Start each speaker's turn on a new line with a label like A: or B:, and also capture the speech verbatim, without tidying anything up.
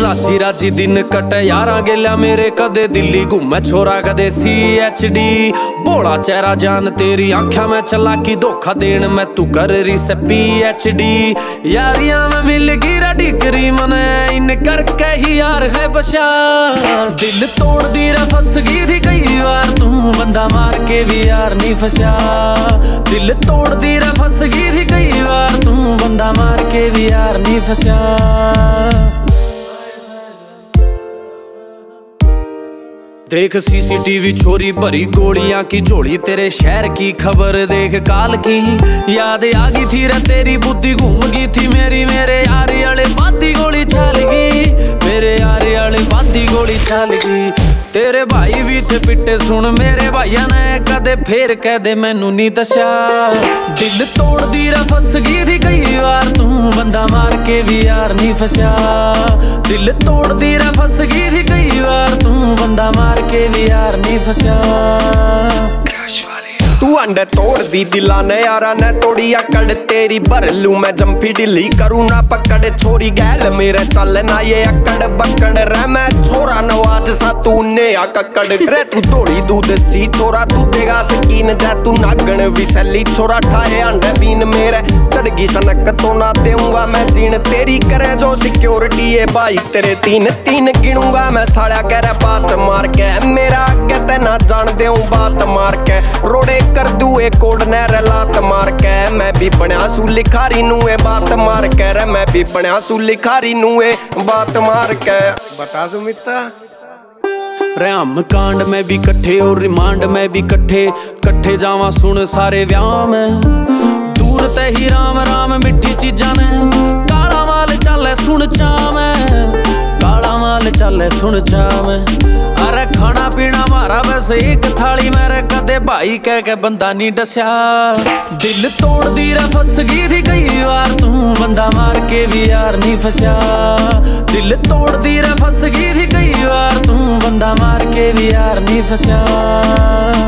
A: राजी राजी दिन कटे यारा गेल्या मेरे, कदे दिल्ली घूमे छोरा कदे सी एच डी। भोला चेहरा जान तेरी आँखा में चला की, धोखा देन मैं तू कर रही से पी एच डी। यारियां में मिल गिरा डिग्री मने, इन करके ही यार है बशा। दिल तोड़ दी रे फस गई थी कई बार, तू बंदा मार के भी यार नहीं फंसा। दिल तोड़ दी रे फस गई थी कई बार, तू बंदा मार के भी यार नहीं फंसा। देख सीसीटीवी छोरी भरी गोलियां की झोली, तेरे शहर की खबर देख काल की। याद आ गई थी रे तेरी बुद्धि घूम गई थी मेरी, मेरे यार वाले बाती गोली चल गई, मेरे यार वाले बाती गोली चल गई। तेरे भाई भी थे पिट्टे सुन मेरे भाइया ने, कदे फेर कह दे मैनू नहीं दशा। दिल तोड़ दी रे फस गई थी कई बार, तू बंदा मार के भी यार नहीं फंसा। दिल तोड़ दी रे फस गई थी कई बार, तू बंदा मार के भी यार नहीं फंसा।
B: तू अंडे तोड़ दी दिला ने यारा ने तोड़ी अकड़, तेरी भर लू मैं जंफी ढिली करूँ ना पकड़। छोरी गैल मेरे चल ना ये अकड़ बकड़ रे, मैं छोरा नवाज सा तू ने अकड़ रे। तू थोड़ी दूध सी छोरा तू देगा सकीन, जा तू नागण विसली छोरा ठाए अंडे बीन मेरे। चढ़गी सनक तो ना देऊंगा मैं जीन, तेरी करे जो सिक्योरिटी है भाई तेरे तीन तीन गिनूंगा मैं। साड़ा कह रहा बात मार के मेरा कहते ना जान देऊं बात मार के, रोड़े कर दू एक कोड ने लात मार के। मैं भी बनया सू लिखारी नू ए बात मार के रे, मैं भी बनया सू लिखारी नू ए बात मार के। बता सुमिता
A: रहम कांड में भी कट्ठे और रिमांड में भी कट्ठे, कट्ठे जावा सुन सारे व्याह में। दूर ते ही राम राम मिठी चीजा ने, काला माल चले सुन चा में, काला माल चले सुन चा में। अरे खाना पीना मारा बस एक थाली मेरे, कदे भाई कह के बंदा नहीं डस्या। दिल तोड़ दी रे फस गई थी कई बार, तू बंदा मार के भी यार नहीं फंसा। दिल तोड़ दी रे फस गई थी कई बार, तू बंदा मार के भी यार नहीं फंसा।